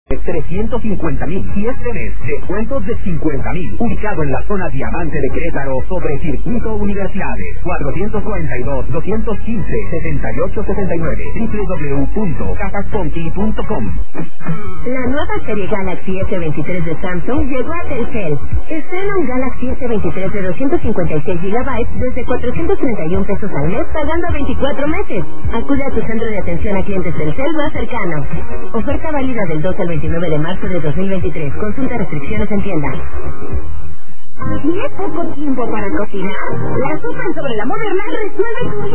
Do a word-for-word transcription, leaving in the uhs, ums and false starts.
trescientos cincuenta mil y este mes descuentos de cincuenta mil, ubicado en la zona Diamante de Querétaro sobre Circuito Universidades, cuatrocientos cuarenta y dos, doscientos quince, setenta y ocho setenta y nueve, doble u doble u doble u punto casas conti punto com. La nueva serie Galaxy S veintitrés de Samsung llegó a Telcel. Estrena un Galaxy S veintitrés de doscientos cincuenta y seis gigabytes desde cuatrocientos treinta y uno pesos al mes pagando veinticuatro meses. Acude a tu centro de atención a clientes Telcel más cercano. Oferta válida del dos al veintinueve de marzo de dos mil veintitrés. Consulta restricciones en tienda. ¿Tienes poco tiempo para cocinar? La sopa sobre la moderna resuelve tu